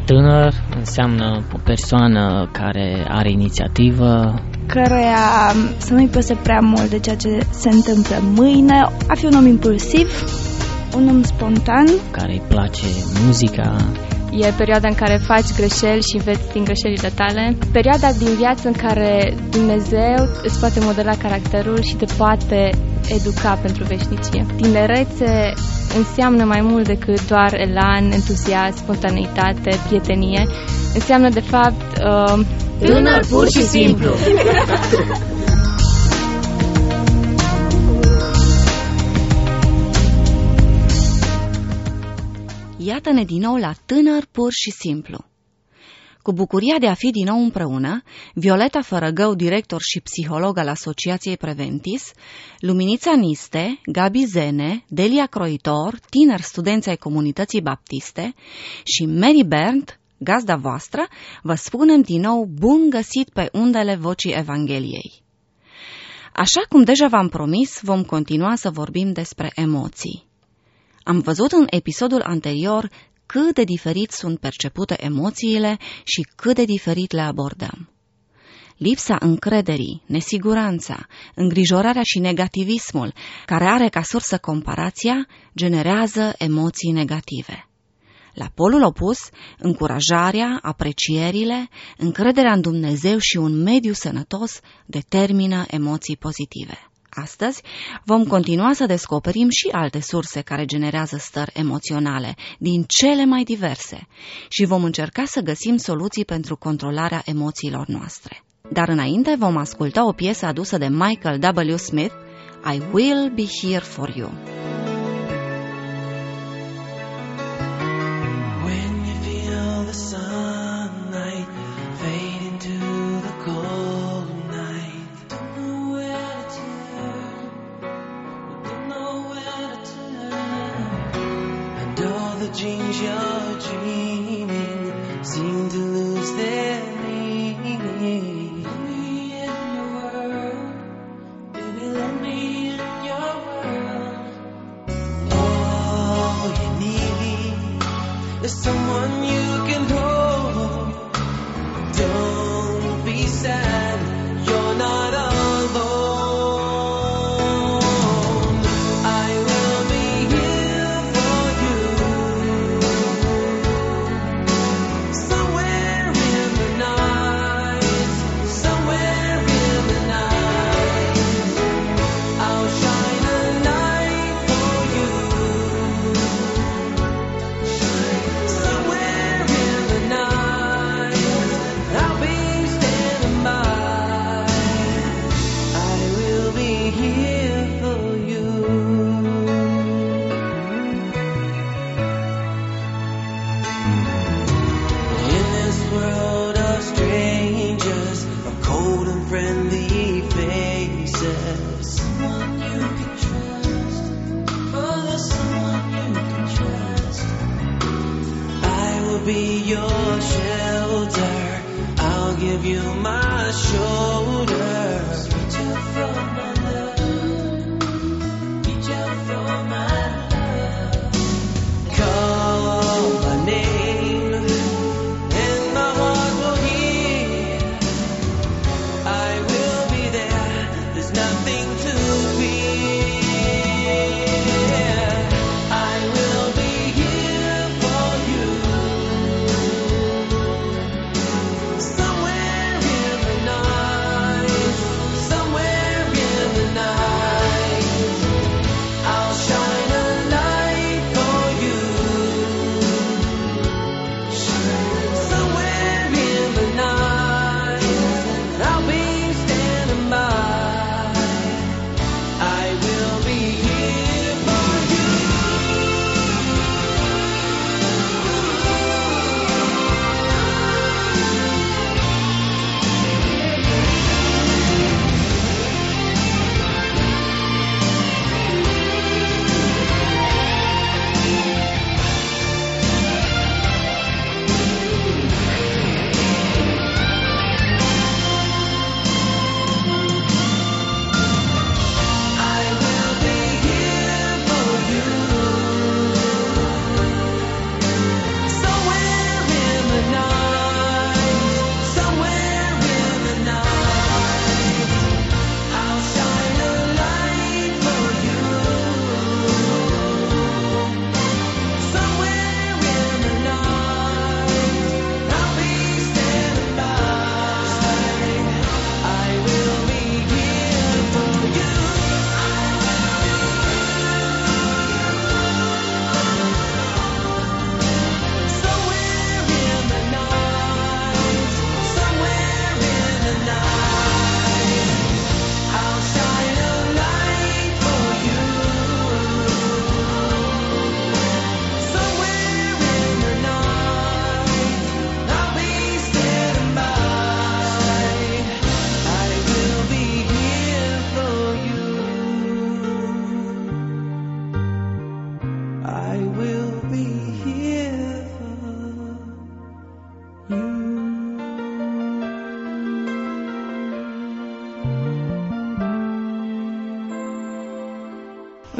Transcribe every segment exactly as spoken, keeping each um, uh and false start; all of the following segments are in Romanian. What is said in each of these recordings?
Tânăr înseamnă o persoană care are inițiativă, căreia să nu-i păse prea mult de ceea ce se întâmplă mâine, a fi un om impulsiv, un om spontan, care îi place muzica. E perioada în care faci greșeli și înveți din greșelile tale. Perioada din viață în care Dumnezeu îți poate modela caracterul și te poate educa pentru veșnicie. Tinerețe înseamnă mai mult decât doar elan, entuziasm, spontaneitate, prietenie. Înseamnă, de fapt, uh... tânăr pur și simplu. Iată-ne din nou la Tânăr pur și simplu. Cu bucuria de a fi din nou împreună, Violeta Fărăgău, director și psiholog al Asociației Preventis, Luminița Niste, Gabi Zene, Delia Croitor, tineri studenți ai Comunității Baptiste și Mary Bernd, gazda voastră, vă spunem din nou bun găsit pe undele Vocii Evangheliei. Așa cum deja v-am promis, vom continua să vorbim despre emoții. Am văzut în episodul anterior cât de diferit sunt percepute emoțiile și cât de diferit le abordăm. Lipsa încrederii, nesiguranța, îngrijorarea și negativismul, care are ca sursă comparația, generează emoții negative. La polul opus, încurajarea, aprecierile, încrederea în Dumnezeu și un mediu sănătos determină emoții pozitive. Astăzi vom continua să descoperim și alte surse care generează stări emoționale, din cele mai diverse, și vom încerca să găsim soluții pentru controlarea emoțiilor noastre. Dar înainte vom asculta o piesă adusă de Michael W. Smith, I Will Be Here For You. Dreams you're dreaming seem to lose their meaning. Let me in your world, baby, let me in your world. All you need is someone you can hold. Don't be sad, you're not alone. Be your shelter, I'll give you my shoulder. Reach out for my love, reach out for my love. Call my name and my heart will hear. I will be there, there's nothing to fear. I will be here for you. Somewhere in the night, somewhere in the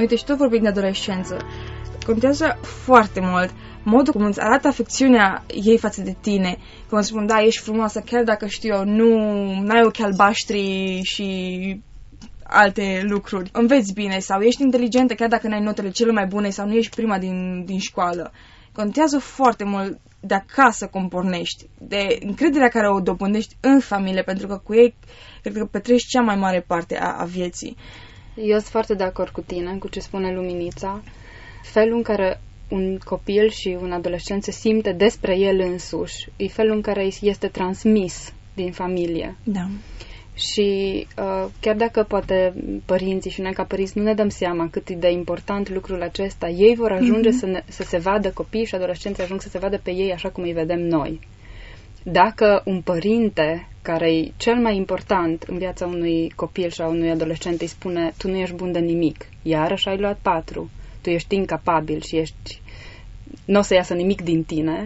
Uite, și tot vorbim de adolescență. Contează foarte mult modul cum îți arată afecțiunea ei față de tine. Cum îți spun, da, ești frumoasă, chiar dacă știu eu, nu ai ochi albaștri și alte lucruri. Înveți bine sau ești inteligentă, chiar dacă n-ai notele cele mai bune sau nu ești prima din, din școală. Contează foarte mult de acasă cum pornești, de încrederea care o dobândești în familie, pentru că cu ei cred că petreci cea mai mare parte a, a vieții. Eu sunt foarte de acord cu tine, cu ce spune Luminița. Felul în care un copil și un adolescent se simte despre el însuși e felul în care este transmis din familie. Da. Și uh, chiar dacă poate părinții și noi ca părinți nu ne dăm seama cât e de important lucrul acesta, ei vor ajunge mm-hmm. să, ne, să se vadă, copiii și adolescenții ajung să se vadă pe ei așa cum îi vedem noi. Dacă un părinte, care e cel mai important în viața unui copil sau unui adolescent, îi spune, tu nu ești bun de nimic, iarăși ai luat patru, tu ești incapabil și ești, nu o să iasă nimic din tine,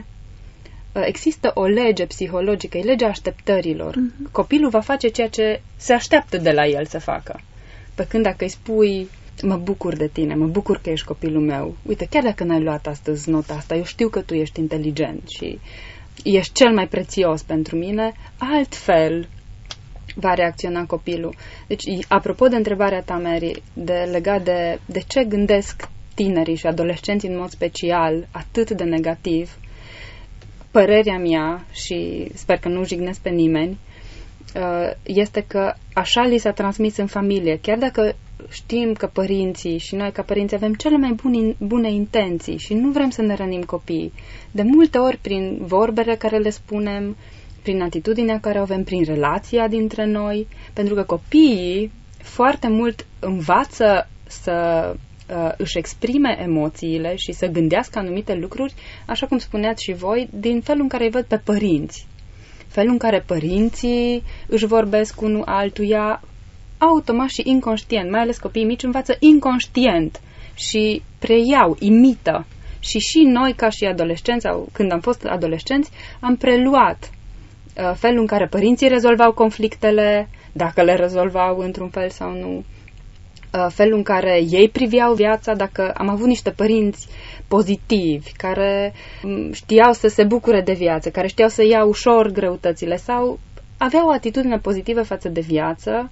există o lege psihologică, e legea așteptărilor. Uh-huh. Copilul va face ceea ce se așteaptă de la el să facă. Pe când dacă îi spui, mă bucur de tine, mă bucur că ești copilul meu, uite, chiar dacă n-ai luat astăzi nota asta, eu știu că tu ești inteligent și ești cel mai prețios pentru mine, altfel va reacționa copilul. Deci, apropo de întrebarea ta, Mary, de, legat de, de ce gândesc tinerii și adolescenții în mod special atât de negativ, părerea mea, și sper că nu jignesc pe nimeni, este că așa li s-a transmis în familie. Chiar dacă știm că părinții și noi ca părinți avem cele mai bune, bune intenții și nu vrem să ne rănim copiii, de multe ori prin vorbele care le spunem, prin atitudinea care o avem, prin relația dintre noi, pentru că copiii foarte mult învață să uh, își exprime emoțiile și să gândească anumite lucruri, așa cum spuneați și voi, din felul în care îi văd pe părinți. Felul în care părinții își vorbesc unul altuia, automat și inconștient, mai ales copiii mici învață inconștient și preiau, imită. Și și noi, ca și adolescenți, sau când am fost adolescenți, am preluat uh, felul în care părinții rezolvau conflictele, dacă le rezolvau într-un fel sau nu, uh, felul în care ei priveau viața, dacă am avut niște părinți pozitivi, care um, știau să se bucure de viață, care știau să ia ușor greutățile sau aveau o atitudine pozitivă față de viață,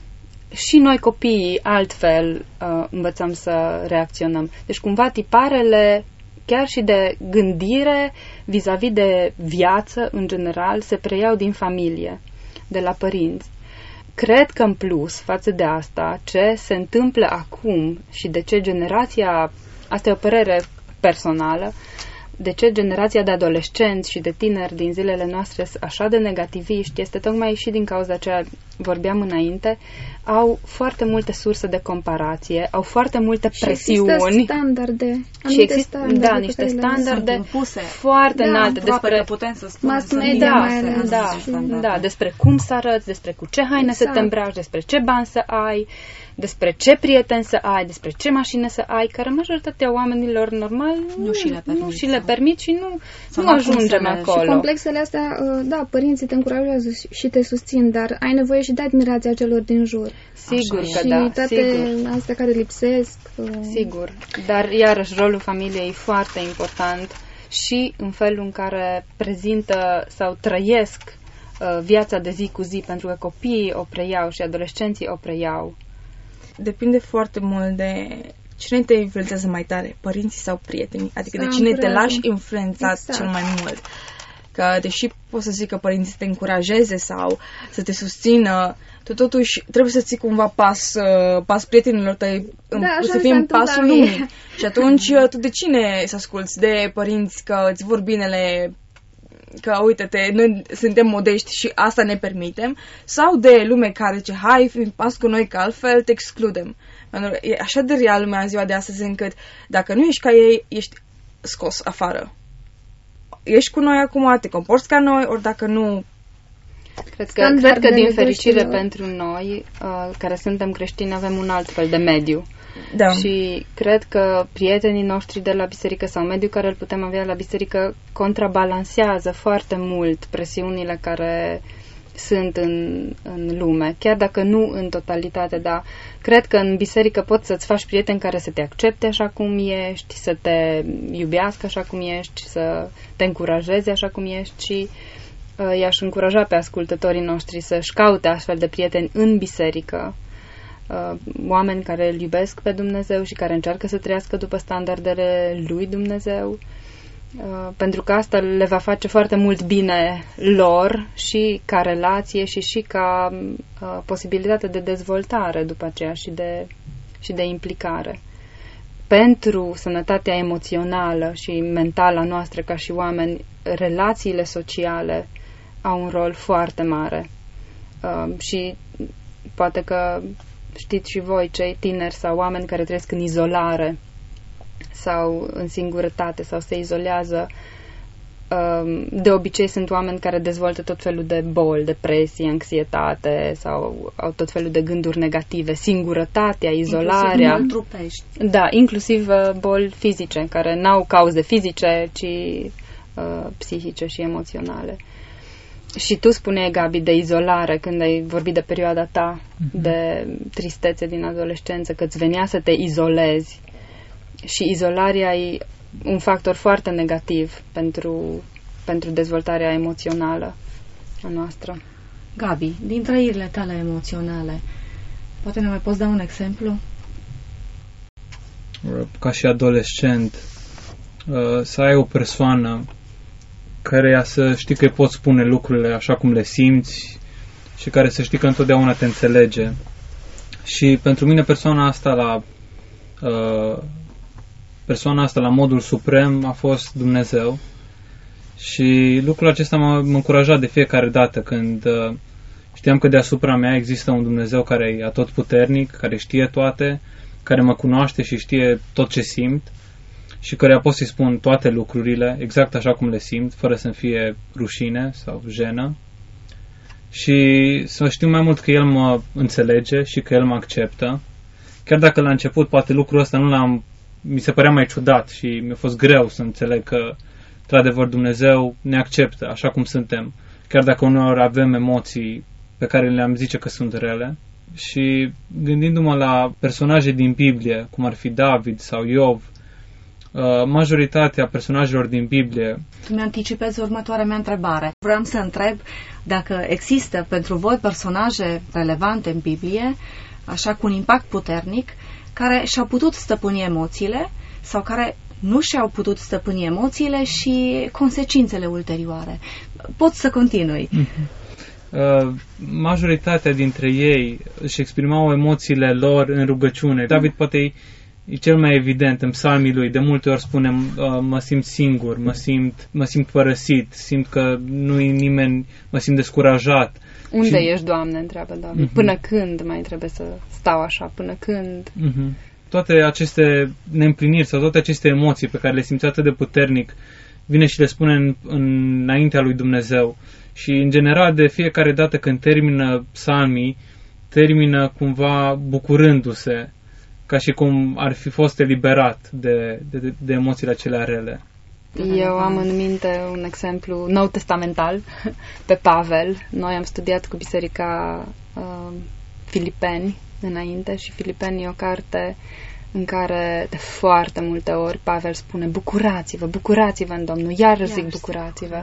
și noi copiii altfel uh, învățăm să reacționăm. Deci cumva tiparele chiar și de gândire vis-a-vis de viață în general se preiau din familie, de la părinți. Cred că în plus față de asta, ce se întâmplă acum și de ce generația, asta e o părere personală, de ce generația de adolescenți și de tineri din zilele noastre sunt așa de negativiști, este tocmai și din cauza ceea vorbeam înainte, au foarte multe surse de comparație, au foarte multe presiuni. Și există standarde. Și există, standarde da, niște standarde foarte da, înalte. Despre putem să spunem, mass media da, mai ales. Da, da, da, despre cum să arăți, despre cu ce haine exact. să te îmbraci, despre ce bani să ai, despre ce prieteni să ai, despre ce mașină să ai, care majoritatea oamenilor normal nu și le permit, nu și le permit și nu, nu ajungem acolo. Și complexele astea, da, părinții te încurajează și te susțin, dar ai nevoie și de admirația celor din jur. Sigur Așa, că și da, toate sigur. astea care lipsesc. Sigur, dar iarăși rolul familiei e foarte important și în felul în care prezintă sau trăiesc uh, viața de zi cu zi, pentru că copiii o preiau și adolescenții o preiau. Depinde foarte mult de cine te influențează mai tare, părinții sau prietenii, adică sau de cine te încurajă. lași influențat exact. cel mai mult. Că deși poți să zic că părinții să te încurajeze sau să te susțină, tu totuși trebuie să ții cumva pas, pas prietenilor tăi, da, să fii în pasul lumii. Și atunci tu de cine să asculți? De părinți că îți vor binele, că uite-te, noi suntem modești și asta ne permitem, sau de lume care zice, hai, fii în pas cu noi că altfel te excludem. E așa de real lumea în ziua de astăzi încât dacă nu ești ca ei, ești scos afară. Ești cu noi acum, te comporți ca noi, ori dacă nu... Cred că, cred că din fericire pentru noi, uh, care suntem creștini, avem un alt fel de mediu. Da. Și cred că prietenii noștri de la biserică sau mediul care îl putem avea la biserică contrabalansează foarte mult presiunile care sunt în, în lume, chiar dacă nu în totalitate, dar cred că în biserică poți să-ți faci prieteni care să te accepte așa cum ești, să te iubească așa cum ești, să te încurajeze așa cum ești și uh, i-aș încuraja pe ascultătorii noștri să-și caute astfel de prieteni în biserică, uh, oameni care îl iubesc pe Dumnezeu și care încearcă să trăiască după standardele lui Dumnezeu. Uh, pentru că asta le va face foarte mult bine lor și ca relație și și ca uh, posibilitate de dezvoltare după aceea și de, și de implicare. Pentru sănătatea emoțională și mentală a noastră ca și oameni, relațiile sociale au un rol foarte mare. Uh, și poate că știți și voi, cei tineri sau oameni care trăiesc în izolare sau în singurătate sau se izolează, de obicei sunt oameni care dezvoltă tot felul de boli, depresie, anxietate sau au tot felul de gânduri negative, singurătatea, izolarea. Inclusiv trupești. Da, inclusiv boli fizice, care n-au cauze fizice, ci uh, psihice și emoționale. Și tu spuneai, Gabi, de izolare, când ai vorbit de perioada ta, mm-hmm. de tristețe din adolescență, că îți venea să te izolezi. Și izolarea e un factor foarte negativ pentru, pentru dezvoltarea emoțională a noastră. Gabi, din trăirile tale emoționale, poate ne mai poți da un exemplu? Ca și adolescent, să ai o persoană care să știi că îi poți spune lucrurile așa cum le simți și care să știi că întotdeauna te înțelege. Și pentru mine persoana asta la persoana asta la modul suprem a fost Dumnezeu și lucrul acesta m-a încurajat de fiecare dată când uh, știam că deasupra mea există un Dumnezeu care e atotputernic, care știe toate, care mă cunoaște și știe tot ce simt și căreia pot să-i spun toate lucrurile exact așa cum le simt, fără să-mi fie rușine sau jenă, și să știu mai mult că El mă înțelege și că El mă acceptă, chiar dacă la început poate lucrul ăsta nu l-am mi se părea mai ciudat și mi-a fost greu să înțeleg că, într-adevăr, Dumnezeu ne acceptă așa cum suntem, chiar dacă uneori avem emoții pe care le-am zice că sunt rele. Și gândindu-mă la personaje din Biblie, cum ar fi David sau Iov, majoritatea personajelor din Biblie... Tu mi-anticipezi următoarea mea întrebare. Vreau să întreb dacă există pentru voi personaje relevante în Biblie, așa cu un impact puternic, care și-au putut stăpâni emoțiile sau care nu și-au putut stăpâni emoțiile și consecințele ulterioare. Poți să continui. Mm-hmm. Uh, majoritatea dintre ei își exprimau emoțiile lor în rugăciune. David poate e, e cel mai evident în psalmii lui. De multe ori spune, uh, mă simt singur, mă simt, mă simt părăsit, simt că nu-i nimeni, mă simt descurajat. Unde și... ești, Doamne, întreabă David. Mm-hmm. Până când mai trebuie să stau așa? Până când? Mm-hmm. Toate aceste neîmpliniri sau toate aceste emoții pe care le simți atât de puternic, vine și le spune în, în, înaintea lui Dumnezeu. Și, în general, de fiecare dată când termină psalmii, termină cumva bucurându-se, ca și cum ar fi fost eliberat de, de, de emoțiile acelea rele. Eu am în minte un exemplu nou testamental pe Pavel. Noi am studiat cu biserica uh, Filipeni înainte și Filipeni e o carte în care de foarte multe ori Pavel spune bucurați-vă, bucurați-vă în Domnul, iar, iar zic bucurați-vă.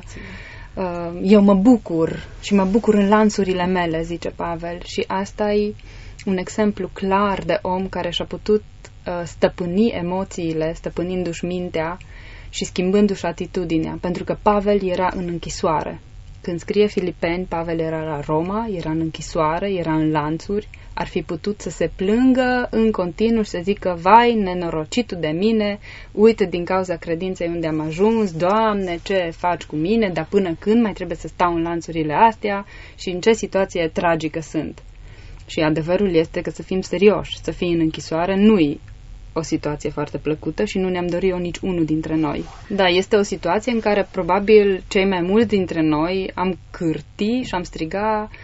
Uh, eu mă bucur și mă bucur în lanțurile mele, zice Pavel, și asta e un exemplu clar de om care și-a putut uh, stăpâni emoțiile, stăpânindu-și mintea și schimbându-și atitudinea, pentru că Pavel era în închisoare. Când scrie Filipeni, Pavel era la Roma, era în închisoare, era în lanțuri, ar fi putut să se plângă în continuu și să zică, vai, nenorocitul de mine, uite din cauza credinței unde am ajuns, Doamne, ce faci cu mine, dar până când mai trebuie să stau în lanțurile astea și în ce situație tragică sunt. Și adevărul este că să fim serioși, să fii în închisoare nu-i o situație foarte plăcută și nu ne-am dorit-o nici unul dintre noi. Da, este o situație în care probabil cei mai mulți dintre noi am cârti și am striga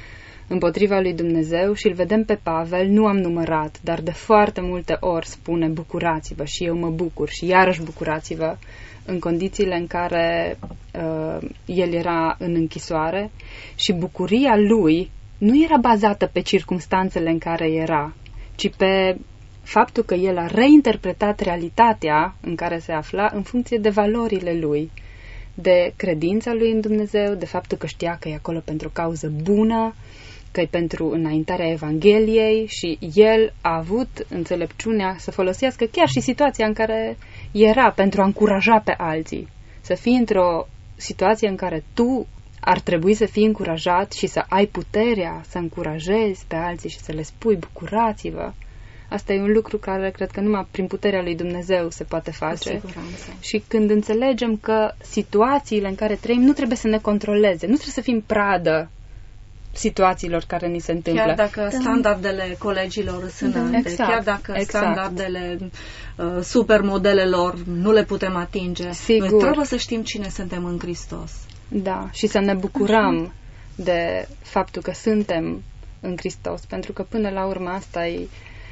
împotriva lui Dumnezeu și îl vedem pe Pavel, nu am numărat, dar de foarte multe ori spune bucurați-vă și eu mă bucur și iarăși bucurați-vă, în condițiile în care uh, el era în închisoare și bucuria lui nu era bazată pe circumstanțele în care era, ci pe faptul că el a reinterpretat realitatea în care se afla în funcție de valorile lui, de credința lui în Dumnezeu, de faptul că știa că e acolo pentru o cauză bună, că e pentru înaintarea Evangheliei și el a avut înțelepciunea să folosească chiar și situația în care era pentru a încuraja pe alții. Să fii într-o situație în care tu ar trebui să fii încurajat și să ai puterea să încurajezi pe alții și să le spui bucurați-vă. Asta e un lucru care cred că numai prin puterea lui Dumnezeu se poate face. Și când înțelegem că situațiile în care trăim nu trebuie să ne controleze, nu trebuie să fim pradă situațiilor care ni se întâmplă. Chiar dacă standardele colegilor sunt înalte, exact, chiar dacă exact. standardele uh, supermodelelor nu le putem atinge, Sigur. Noi trebuie să știm cine suntem în Hristos. Da, și să ne bucurăm Așa. de faptul că suntem în Hristos, pentru că până la urmă asta e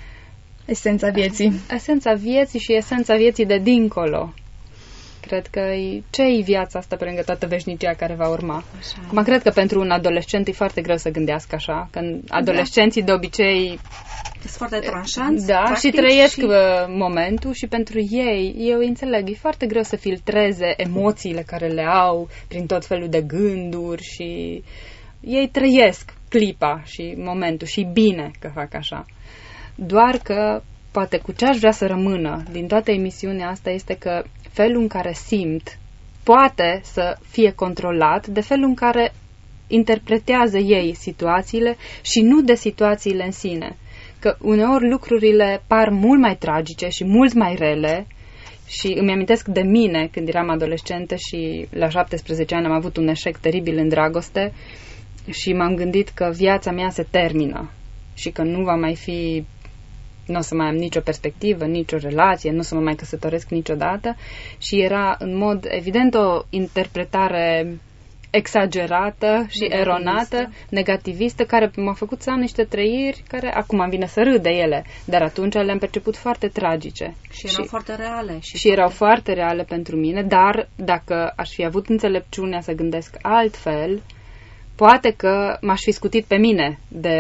esența vieții. Esența vieții și esența vieții de dincolo. Cred că e, ce-i viața asta pe lângă toată veșnicia care va urma? Acum, cred că pentru un adolescent e foarte greu să gândească așa, că adolescenții de obicei sunt foarte tranșanți, da, practic, și trăiesc și... momentul și pentru ei, eu înțeleg, e foarte greu să filtreze emoțiile care le au prin tot felul de gânduri și ei trăiesc clipa și momentul și bine că fac așa. Doar că poate cu ce aș vrea să rămână din toată emisiunea asta este că felul în care simt poate să fie controlat de felul în care interpretează ei situațiile și nu de situațiile în sine. Că uneori lucrurile par mult mai tragice și mult mai rele și îmi amintesc de mine când eram adolescentă și la șaptesprezece ani am avut un eșec teribil în dragoste și m-am gândit că viața mea se termină și că nu va mai fi, nu o să mai am nicio perspectivă, nicio relație, nu o să mă mai căsătoresc niciodată și era în mod evident o interpretare exagerată și negativistă. eronată, negativistă, care m-a făcut să am niște trăiri care acum îmi vine să râd de ele, dar atunci le-am perceput foarte tragice. Și erau și, foarte reale. Și, și foarte... erau foarte reale pentru mine, dar dacă aș fi avut înțelepciunea să gândesc altfel, poate că m-aș fi scutit pe mine de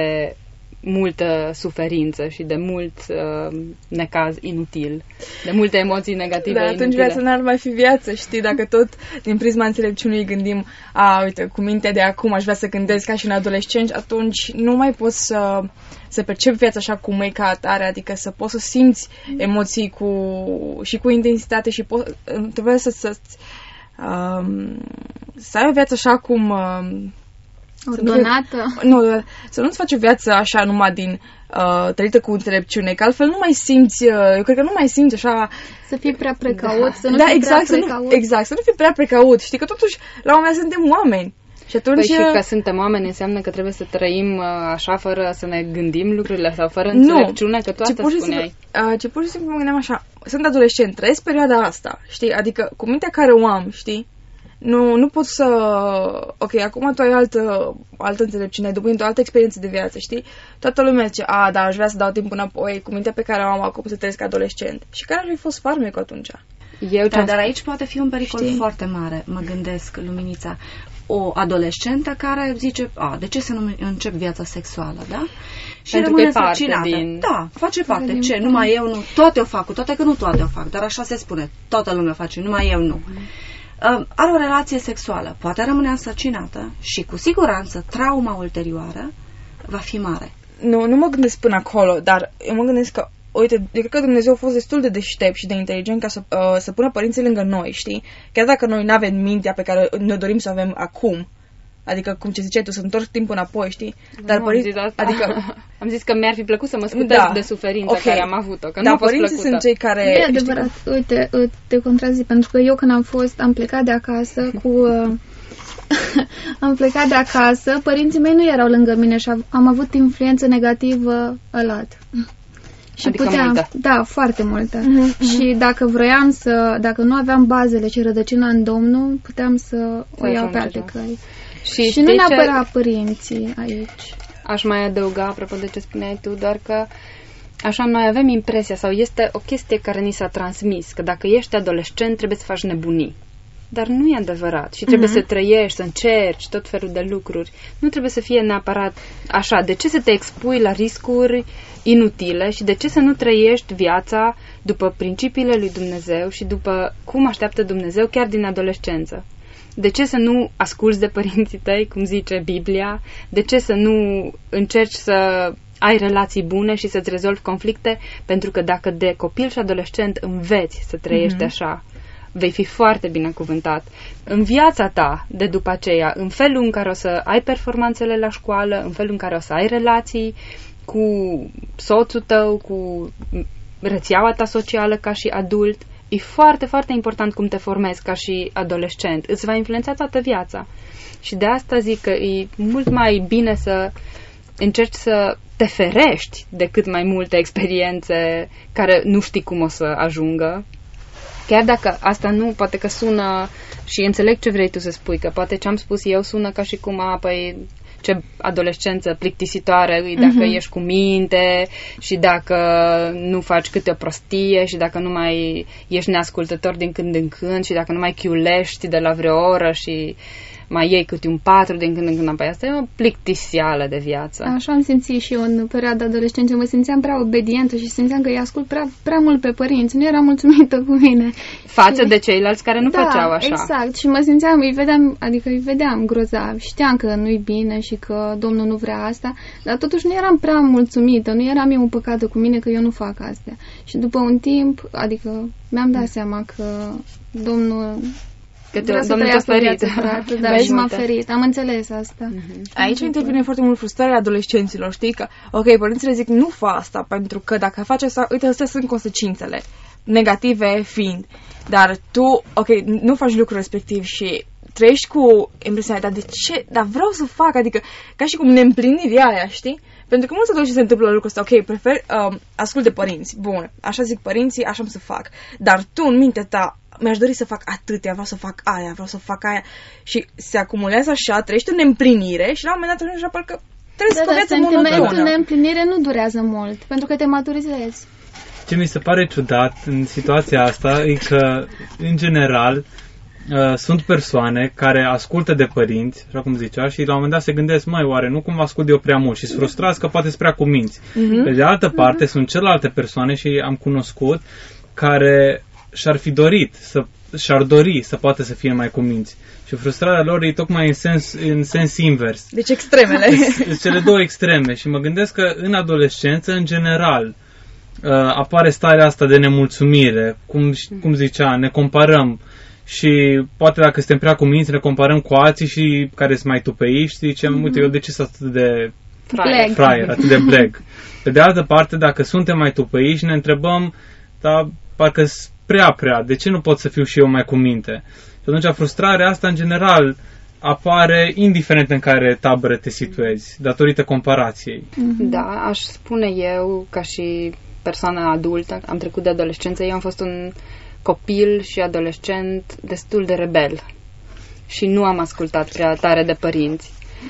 multă suferință și de mult uh, necaz inutil, de multe emoții negative Dar atunci viața n-ar mai fi viață, știi? Dacă tot din prisma înțelepciunii gândim, a, uite, cu mintea de acum aș vrea să gândesc ca și un adolescent, atunci nu mai poți să, să percepi viața așa cum e ca atare, adică să poți să simți emoții cu, și cu intensitate și po- trebuie să, să, um, să ai o viață așa cum... Um, ordonată. Să nu, nu, să nu-ți faci o viață așa numai din uh, trăită cu înțelepciune, că altfel nu mai simți, uh, eu cred că nu mai simți așa... Să fii prea precaut, da. să nu da, fii exact, prea să precaut. Nu, exact, să nu fii prea precaut. Știi că totuși la un moment dat suntem oameni. Și atunci... Păi și că suntem oameni înseamnă că trebuie să trăim uh, așa fără să ne gândim lucrurile sau fără înțelepciune, că tu asta spuneai. Simplu, uh, ce pur și simplu mă gândeam așa, sunt adolescent, trăiesc perioada asta, știi, adică cu mintea care o am, știi, Nu, nu pot să... Ok, acum tu ai altă, altă înțelepciune, ai dobândit o altă experiență de viață, știi? Toată lumea zice, a, da, aș vrea să dau timp înapoi cu mintea pe care o am acum să trăiesc adolescent. Și care ar fi fost farmecul atunci? Eu da, dar aici poate fi un pericol știi? foarte mare, mă gândesc, Luminița. O adolescentă care zice, a, de ce să nu încep viața sexuală, da? Și pentru rămâne că fascinată. Din... Da, face parte. Din ce? Numai eu nu. Toate o fac, cu toate că nu toate o fac, dar așa se spune. Toată lumea face, numai eu nu. Mm. Are o relație sexuală, poate rămâne însărcinată și cu siguranță trauma ulterioară va fi mare. Nu, nu mă gândesc până acolo, dar eu mă gândesc că, uite, eu cred că Dumnezeu a fost destul de deștept și de inteligent ca să, uh, să pună părinții lângă noi, știi? Chiar dacă noi nu avem mintea pe care ne dorim să o avem acum, adică, cum ce ziceai tu, să întorci timpul înapoi, știi? Dar nu, părinții, am zis adică... am zis că mi-ar fi plăcut să mă scutesc da. de suferința okay. care am avut-o, că da, nu a fost părinții plăcută. sunt cei care... E adevărat, că... uite, te contrazic, pentru că eu când am fost, am plecat de acasă cu... Uh, am plecat de acasă, părinții mei nu erau lângă mine și am avut influență negativă alat. Și adică puteam, multă. Da, foarte multă. Uh-huh, uh-huh. Și dacă vroiam să, dacă nu aveam bazele și rădăcina în Domnul, puteam să o iau pe alte căi. Și, și nu neapărat ce... părinții aici. aș mai adăuga, apropo de ce spuneai tu, doar că așa noi avem impresia, sau este o chestie care ni s-a transmis, că dacă ești adolescent trebuie să faci nebunii. Dar nu e adevărat și trebuie uh-huh. să trăiești, să încerci tot felul de lucruri. Nu trebuie să fie neapărat așa. De ce să te expui la riscuri inutile și de ce să nu trăiești viața după principiile lui Dumnezeu și după cum așteaptă Dumnezeu chiar din adolescență? De ce să nu asculți de părinții tăi, cum zice Biblia? De ce să nu încerci să ai relații bune și să-ți rezolvi conflicte? Pentru că dacă de copil și adolescent înveți să trăiești uh-huh. așa, vei fi foarte binecuvântat în viața ta de după aceea, în felul în care o să ai performanțele la școală, în felul în care o să ai relații cu soțul tău, cu rețeaua ta socială ca și adult. E foarte, foarte important cum te formezi ca și adolescent. Îți va influența toată viața. Și de asta zic că e mult mai bine să încerci să te ferești de cât mai multe experiențe care nu știi cum o să ajungă. Chiar dacă asta nu, poate că sună, și înțeleg ce vrei tu să spui, că poate ce am spus eu sună ca și cum, a, păi, ce adolescență plictisitoare, dacă uh-huh. ești cu minte și dacă nu faci câte o prostie și dacă nu mai ești neascultător din când în când și dacă nu mai chiulești de la vreo oră și mai iei câte un patru din când în când. Păi asta e o plictisială de viață. Așa am simțit și eu în perioada adolescență. Mă simțeam prea obedientă și simțeam că îi ascult prea, prea mult pe părinți. Nu eram mulțumită cu mine. Față și... de ceilalți care nu da, făceau așa. Exact. Și mă simțeam, îi vedeam, adică îi vedeam grozav. Știam că nu-i bine și că Domnul nu vrea asta, dar totuși nu eram prea mulțumită. Nu eram eu împăcată cu mine că eu nu fac astea. Și după un timp, adică mi-am dat seama că Domnul... Că te, Domnul te-a ferit. Frate, da, și m-a ferit. Am înțeles asta. Uh-huh. Aici intervine foarte mult frustrarea adolescenților, știi? Că, ok, părinții le zic, nu fă asta, pentru că dacă faci asta, uite, astea sunt consecințele, negative fiind. Dar tu, ok, nu faci lucrul respectiv și trăiești cu impresia, dar de ce? Dar vreau să fac, adică, ca și cum neîmplinirea aia, știi? Pentru că mulți adolescenți se întâmplă lucrul ăsta, ok, prefer, um, ascult de părinți, bun, așa zic părinții, așa am să fac. Dar tu, în mintea ta, mi-aș dori să fac atâtea, vreau să fac aia, vreau să fac aia și se acumulează așa, trăiești în neîmplinire și la un moment dat ajungi la parcă trebuie da, să faci da, sentimentul de neîmplinire nu durează mult, pentru că te maturizezi. Ce mi se pare ciudat în situația asta e că, în general, uh, sunt persoane care ascultă de părinți, așa cum zicea, și la un moment dat se gândesc, mai oare, nu cumva ascult eu prea mult și sunt frustrați că poate sunt prea cuminți. Uh-huh. Pe de altă parte, uh-huh. sunt celelalte persoane și am cunoscut care și-ar fi dorit, să, și-ar dori să poată să fie mai cuminți. Și frustrarea lor e tocmai în sens, în sens invers. Deci extremele. Deci cele două extreme. Și mă gândesc că în adolescență, în general, apare starea asta de nemulțumire. Cum, cum zicea, ne comparăm. Și poate dacă suntem prea cuminți, ne comparăm cu alții și care sunt mai tupeiști și zicem, mm-hmm. uite, eu de ce sunt atât de fraier, fraier atât de bleg. Pe de altă parte, dacă suntem mai tupeiști, ne întrebăm, dar parcă prea, prea, de ce nu pot să fiu și eu mai cu minte? Și atunci frustrarea asta, în general, apare indiferent în care tabără te situezi, datorită comparației. Da, aș spune eu, ca și persoană adultă, am trecut de adolescență, eu am fost un copil și adolescent destul de rebel și nu am ascultat prea tare de părinți.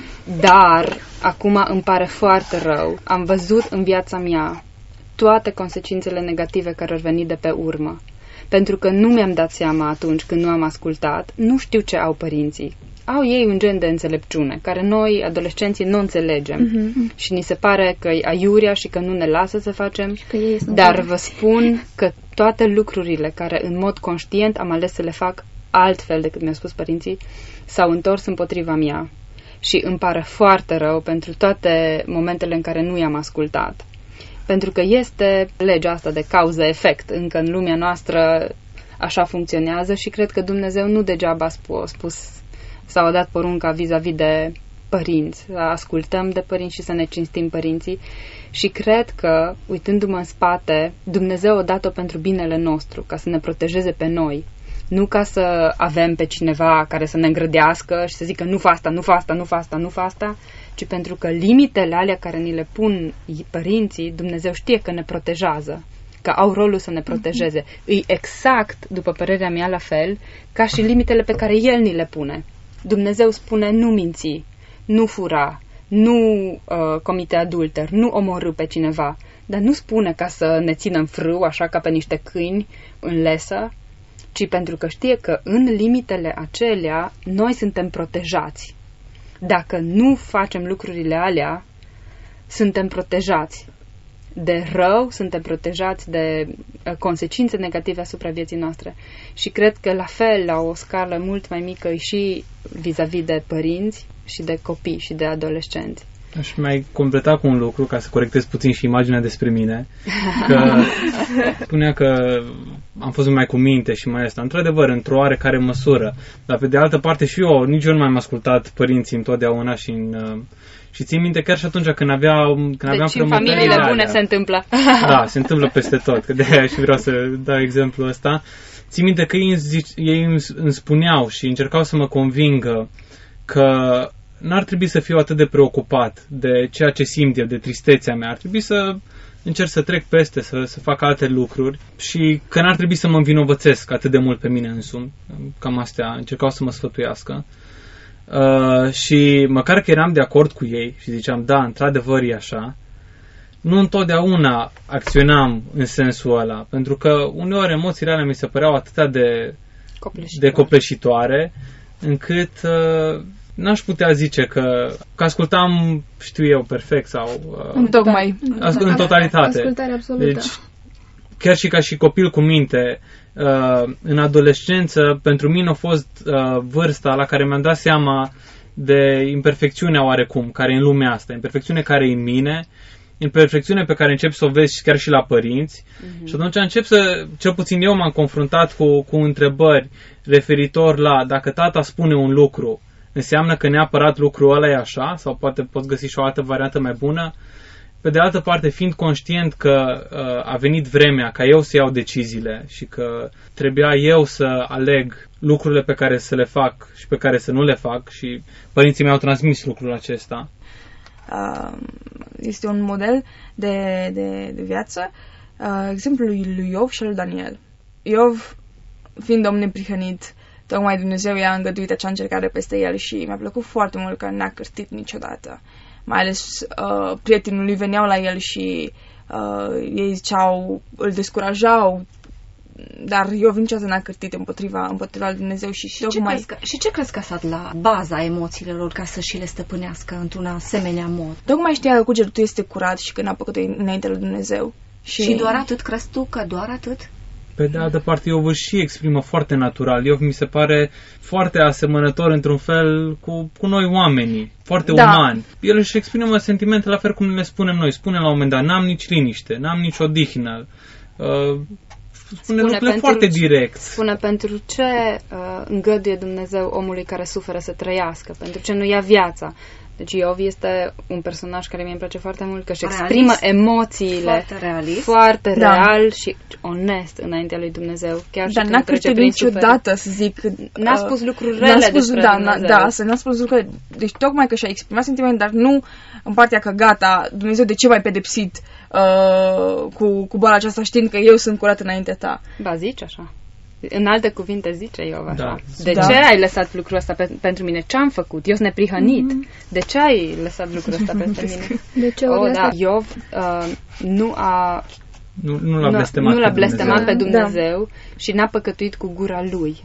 Dar, acum îmi pare foarte rău, am văzut în viața mea toate consecințele negative care au venit de pe urmă. Pentru că nu mi-am dat seama atunci când nu am ascultat, nu știu ce au părinții. Au ei un gen de înțelepciune, care noi, adolescenții, nu înțelegem. Uh-huh. Și ni se pare că e aiurea și că nu ne lasă să facem. Dar vă spun că toate lucrurile care în mod conștient am ales să le fac altfel decât mi-au spus părinții, s-au întors împotriva mea. Și îmi pare foarte rău pentru toate momentele în care nu i-am ascultat. Pentru că este legea asta de cauză-efect. Încă în lumea noastră așa funcționează și cred că Dumnezeu nu degeaba a spus sau a dat porunca vis-a-vis de părinți. Să ascultăm de părinți și să ne cinstim părinții. Și cred că, uitându-mă în spate, Dumnezeu a dat-o pentru binele nostru, ca să ne protejeze pe noi. Nu ca să avem pe cineva care să ne îngrădească și să zică nu fă asta, nu fă asta, nu fă asta, nu fă asta, ci pentru că limitele alea care ni le pun părinții, Dumnezeu știe că ne protejează, că au rolul să ne protejeze. Mm-hmm. Îi exact, după părerea mea, la fel, ca și limitele pe care El ni le pune. Dumnezeu spune nu minți, nu fura, nu uh, comite adulter, nu omorâ pe cineva, dar nu spune ca să ne țină în frâu, așa ca pe niște câini în lesă, ci pentru că știe că în limitele acelea noi suntem protejați. Dacă nu facem lucrurile alea, suntem protejați de rău, suntem protejați de uh, consecințe negative asupra vieții noastre. Și cred că la fel, la o scală mult mai mică și vis-a-vis de părinți și de copii și de adolescenți. Aș mai completa cu un lucru, ca să corectez puțin și imaginea despre mine, că spunea că am fost mai cu minte și mai asta. Într-adevăr, într-o oarecare măsură. Dar pe de altă parte și eu, nici eu nu m-am ascultat părinții întotdeauna și în... Și țin minte chiar și atunci când, aveam, când deci aveam în familiile bune alea. Se întâmplă. Da, se întâmplă peste tot. Că de aia și vreau să dau exemplul ăsta. Țin minte că ei, îmi, zic, ei îmi, îmi spuneau și încercau să mă convingă că n-ar trebui să fiu atât de preocupat de ceea ce simt eu, de tristețea mea. Ar trebui să încerc să trec peste, să, să fac alte lucruri și că n-ar trebui să mă învinovățesc atât de mult pe mine însumi. Cam astea încercau să mă sfătuiască. Uh, și măcar că eram de acord cu ei și ziceam, da, într-adevăr e așa, nu întotdeauna acționam în sensul ăla, pentru că uneori emoțiile alea mi se păreau atât de copleșitoare, de copleșitoare încât uh, n-aș putea zice că, că ascultam, știu eu, perfect sau uh, tocmai as- în totalitate. Ascultare absolută. Deci, chiar și ca și copil cu minte, uh, în adolescență, pentru mine a fost uh, vârsta la care mi-am dat seama de imperfecțiunea oarecum, care e în lumea asta, imperfecțiune care e în mine, imperfecțiune pe care încep să o vezi chiar și la părinți. Mm-hmm. Și atunci încep să, cel puțin eu m-am confruntat cu, cu întrebări referitor la dacă tata spune un lucru, înseamnă că neapărat lucrul ăla e așa, sau poate poți găsi și o altă variantă mai bună. Pe de altă parte, fiind conștient că uh, a venit vremea ca eu să iau deciziile și că trebuia eu să aleg lucrurile pe care să le fac și pe care să nu le fac și părinții mi-au transmis lucrul acesta. Uh, este un model de, de, de viață, uh, exemplul lui Iov și al lui Daniel. Iov, fiind om neprihănit, tocmai Dumnezeu i-a îngăduit acea încercare peste el și mi-a plăcut foarte mult că n-a cârtit niciodată. Mai ales uh, prietenii lui veneau la el și uh, ei ziceau, îl descurajau, dar Iov niciodată n-a cârtit împotriva, împotriva lui Dumnezeu și, și, tocmai... ce crezi că, și ce crezi că a stat la baza emoțiilor ca să și le stăpânească într-un asemenea mod? Tocmai știa că cugetul este curat și că n-a păcătuit înainte lui Dumnezeu. Și... și doar atât, crezi tu că doar atât? Pe de altă parte, Iov și exprimă foarte natural. Iov mi se pare foarte asemănător într-un fel cu, cu noi oamenii, foarte da. umani. El își exprimă sentimente la fel cum le spunem noi. Spune la un moment dat, n-am nici liniște, n-am nici odihnă. Uh, spune, spune lucrurile foarte direct. Spune pentru ce uh, îngăduie Dumnezeu omului care suferă să trăiască, pentru ce nu ia viața. Deci Iov este un personaj care mie îmi place foarte mult, că își exprimă emoțiile foarte realist, foarte da. real și onest înaintea lui Dumnezeu. Chiar dar și n-a cârtit niciodată să zic... N-a spus lucruri rele spus, despre da, Dumnezeu. Da, să n-a spus lucruri... Deci tocmai că și-a exprimat sentiment, dar nu în partea că gata, Dumnezeu de ce m-ai pedepsit uh, cu, cu boala aceasta știind că eu sunt curat înaintea ta. Ba, zici așa. În alte cuvinte zice Iov așa. Da. De da. ce ai lăsat lucrul ăsta pe, pentru mine? Ce am făcut? Eu sunt neprihănit. Mm-hmm. De ce ai lăsat lucrul ăsta pentru mine? De ce oh, da. Iov uh, nu a Nu, nu l-a blestemat, nu l-a pe, blestemat Dumnezeu. pe Dumnezeu da. și n-a păcătuit cu gura lui.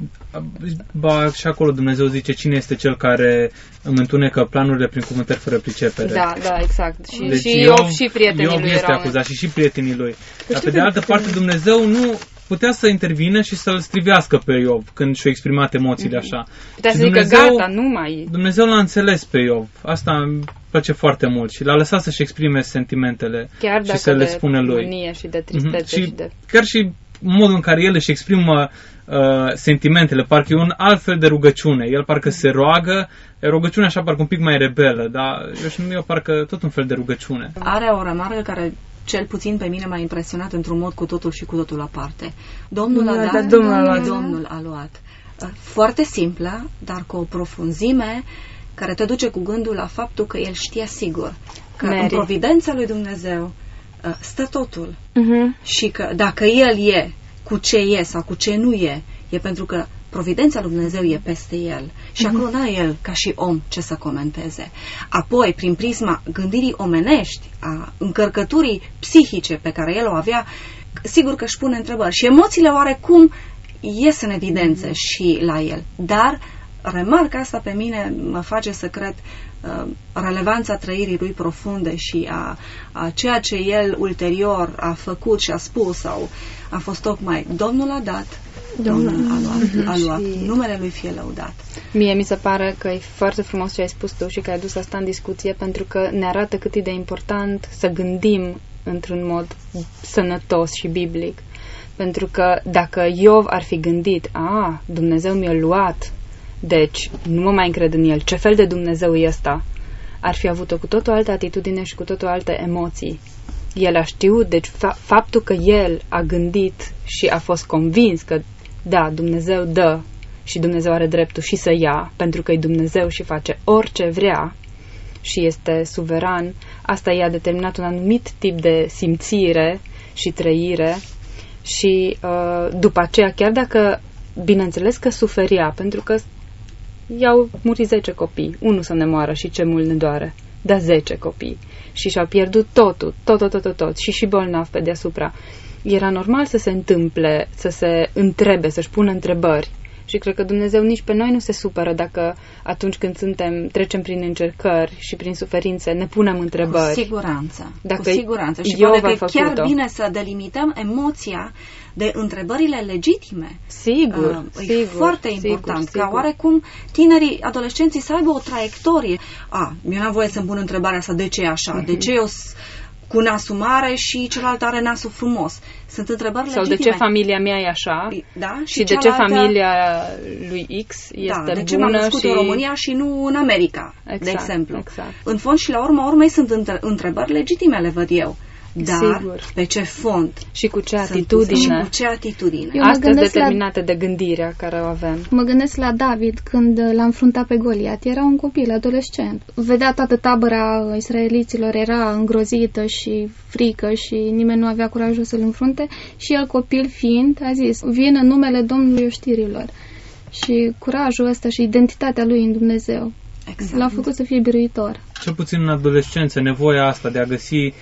Ba, și acolo Dumnezeu zice cine este cel care îmi întunecă planurile prin cuvântări fără pricepere. Da, da, exact. Și, deci și Iov și prietenii Iov lui este erau acuzat și și prietenii lui. Dar pe de altă parte Dumnezeu nu putea să intervină și să-l strivească pe Iov când și-a exprimat emoțiile mm-hmm. așa. Putea și să zică gata, nu mai... Dumnezeu l-a înțeles pe Iov. Asta îmi place foarte mult și l-a lăsat să-și exprime sentimentele chiar și să le spună lui. Chiar și de tristețe mm-hmm. și, și de... Chiar și modul în care el își exprimă uh, sentimentele, parcă e un alt fel de rugăciune. El parcă se roagă, rugăciunea așa parcă un pic mai rebelă, dar eu și eu parcă tot un fel de rugăciune. Are o remarcă care cel puțin pe mine m-a impresionat într-un mod cu totul și cu totul aparte. Domnul a dat, Domnul a luat. Domnul a luat. Foarte simplă, dar cu o profunzime care te duce cu gândul la faptul că el știe sigur că Mary. În providența lui Dumnezeu stă totul. Uh-huh. Și că dacă el e cu ce e sau cu ce nu e, e pentru că providența lui Dumnezeu e peste el și acolo n-a el ca și om ce să comenteze. Apoi, prin prisma gândirii omenești, a încărcăturii psihice pe care el o avea, sigur că își pune întrebări și emoțiile oarecum ies în evidență mm-hmm. și la el. Dar remarca asta pe mine mă face să cred uh, relevanța trăirii lui profunde și a, a ceea ce el ulterior a făcut și a spus sau a fost tocmai Domnul a dat, Domnul, Domnul a luat, mm-hmm. a luat. Și numele lui fie lăudat. Mie mi se pare că e foarte frumos ce ai spus tu și că ai adus asta în discuție, pentru că ne arată cât e de important să gândim într-un mod sănătos și biblic. Pentru că dacă Iov ar fi gândit, a, Dumnezeu mi-a luat, deci nu mă mai încred în el, ce fel de Dumnezeu e ăsta? Ar fi avut o cu tot o altă atitudine și cu tot o altă emoții. El a știut, deci fa- faptul că el a gândit și a fost convins că da, Dumnezeu dă și Dumnezeu are dreptul și să ia, pentru că e Dumnezeu și face orice vrea și este suveran, asta i-a determinat un anumit tip de simțire și trăire și uh, după aceea, chiar dacă bineînțeles că suferia, pentru că i-au murit zece copii, unul să ne moară și ce mult ne doare, dar zece copii și și-au pierdut totul, tot, tot, tot, tot, tot și și bolnav pe deasupra. Era normal să se întâmple, să se întrebe, să-și pună întrebări. Și cred că Dumnezeu nici pe noi nu se supără dacă atunci când suntem, trecem prin încercări și prin suferințe, ne punem întrebări. Cu siguranță. Dacă cu siguranță. Și Iov poate că a chiar făcut-o. bine să delimităm emoția de întrebările legitime. Sigur, uh, sigur. E foarte sigur, important sigur. ca oarecum tinerii, adolescenții să aibă o traiectorie. A, eu n-am voie să-mi pun întrebarea asta, de ce e așa? Mm-hmm. De ce eu cu nasul mare și celălalt are nasul frumos? Sunt întrebări Sau legitime. de ce familia mea e așa? Da? Și, și de ce familia lui X este da, de ce bună m-am născut și... în România și nu în America, exact, de exemplu. Exact. În fond și la urma urmei sunt între, întrebări legitime, le văd eu. Dar Sigur. pe ce fond? Și cu ce Sunt atitudine. Și cu ce atitudine. Eu mă Astea gândesc determinate la... de gândirea care o avem. Mă gândesc la David când l-a înfruntat pe Goliat. Era un copil, adolescent. Vedea toată tabăra israeliților, era îngrozită și frică și nimeni nu avea curajul să-l înfrunte. Și el, copil fiind, a zis, vin în numele Domnului oștirilor. Și curajul ăsta și identitatea lui în Dumnezeu Exact. l-a făcut să fie biruitor. Cel puțin în adolescență, nevoia asta de a găsi,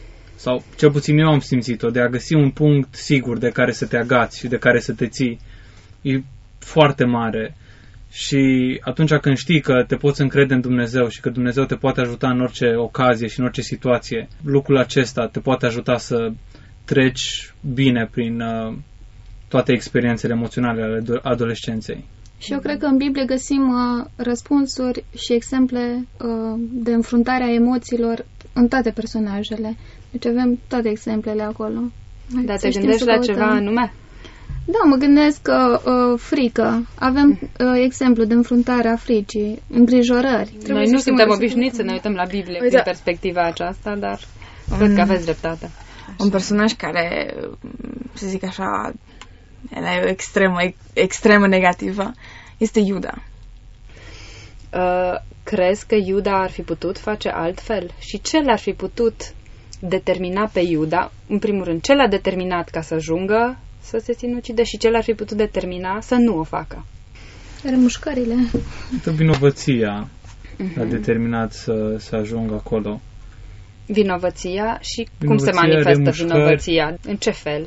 sau cel puțin eu am simțit-o, de a găsi un punct sigur de care să te agați și de care să te ții, e foarte mare. Și atunci când știi că te poți încrede în Dumnezeu și că Dumnezeu te poate ajuta în orice ocazie și în orice situație, lucrul acesta te poate ajuta să treci bine prin uh, toate experiențele emoționale ale adolescenței. Și eu cred că în Biblie găsim uh, răspunsuri și exemple uh, de înfruntare a emoțiilor în toate personajele. Deci avem toate exemplele acolo. Hai, Dar te gândești la ceva anume? Da, mă gândesc că uh, frică. Avem uh, exemplu de înfruntare a fricii, îngrijorări. Trebuie Noi nu suntem obișnuiți să ne uităm la Biblie Uite, din perspectiva aceasta, dar um, cred că aveți dreptate. Un personaj care, să zic așa, e o extremă, extremă negativă, este Iuda. Uh, crezi că Iuda ar fi putut face altfel? Și ce l-ar fi putut determina pe Iuda? În primul rând, ce l-a determinat ca să ajungă să se sinucide și ce l-ar fi putut determina să nu o facă? Remușcările. Vinovăția uh-huh. l-a determinat să, să ajungă acolo. Vinovăția și Vinovăția, cum se manifestă remușcări. vinovăția? În ce fel?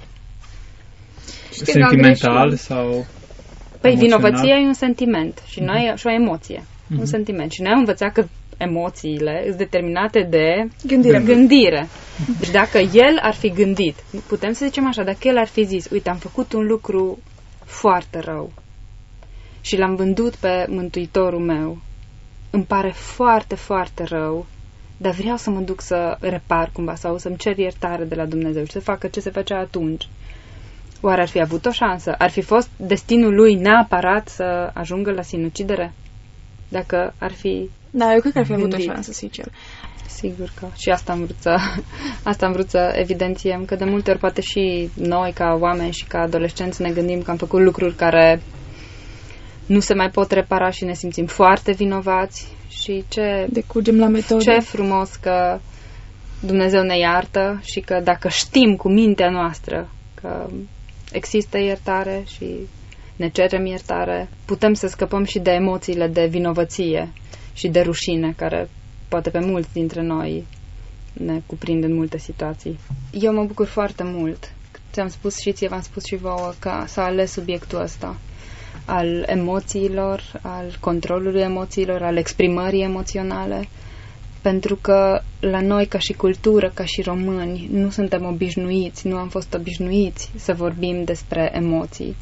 Știi Sentimental sau Păi emoțional? vinovăția e un sentiment și uh-huh. noi și o emoție. Uh-huh. Un sentiment. Și noi am învățat că emoțiile sunt determinate de gândire. gândire. Deci dacă el ar fi gândit, putem să zicem așa, dacă el ar fi zis, uite, am făcut un lucru foarte rău și l-am vândut pe Mântuitorul meu, îmi pare foarte, foarte rău, dar vreau să mă duc să repar cumva sau să-mi cer iertare de la Dumnezeu și să facă ce se făcea atunci. Oare ar fi avut o șansă? Ar fi fost destinul lui neapărat să ajungă la sinucidere? Dacă ar fi Da, eu cred că ar fi gândit. avut o șansă, sincer. Sigur că și asta am vrut să asta am vrut să evidențiem, că de multe ori poate și noi ca oameni și ca adolescenți ne gândim că am făcut lucruri care nu se mai pot repara și ne simțim foarte vinovați și ce decurgem la metode. Ce frumos că Dumnezeu ne iartă și că dacă știm cu mintea noastră că există iertare și ne cerem iertare, putem să scăpăm și de emoțiile de vinovăție și de rușine, care poate pe mulți dintre noi ne cuprind în multe situații. Eu mă bucur foarte mult. Ți-am spus și ție, v-am spus și vouă, că s-a ales subiectul ăsta al emoțiilor, al controlului emoțiilor, al exprimării emoționale, pentru că la noi, ca și cultură, ca și români, nu suntem obișnuiți, nu am fost obișnuiți să vorbim despre emoții.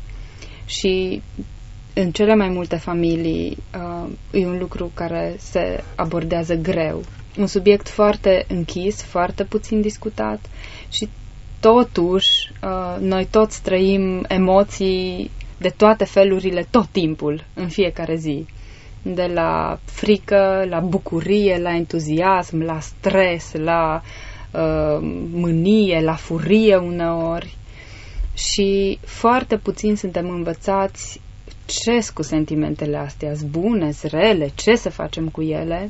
Și în cele mai multe familii uh, e un lucru care se abordează greu. Un subiect foarte închis, foarte puțin discutat și totuși uh, noi toți trăim emoții de toate felurile tot timpul, în fiecare zi. De la frică, la bucurie, la entuziasm, la stres, la uh, mânie, la furie uneori. Și foarte puțin suntem învățați ce cu sentimentele astea, bune, rele, ce să facem cu ele.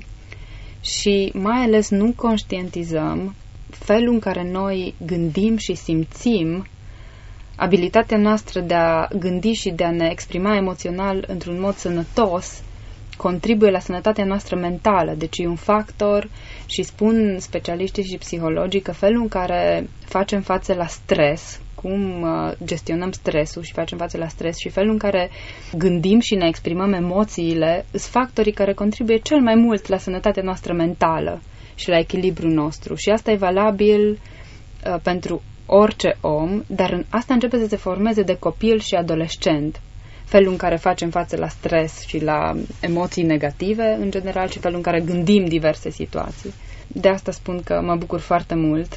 Și mai ales nu conștientizăm felul în care noi gândim și simțim, abilitatea noastră de a gândi și de a ne exprima emoțional într-un mod sănătos contribuie la sănătatea noastră mentală. Deci e un factor și spun specialiștii și psihologii că felul în care facem față la stres, cum gestionăm stresul și facem față la stres și felul în care gândim și ne exprimăm emoțiile sunt factorii care contribuie cel mai mult la sănătatea noastră mentală și la echilibrul nostru. Și asta e valabil uh, pentru orice om, dar asta începe să se formeze de copil și adolescent. Felul în care facem față la stres și la emoții negative, în general, și felul în care gândim diverse situații. De asta spun că mă bucur foarte mult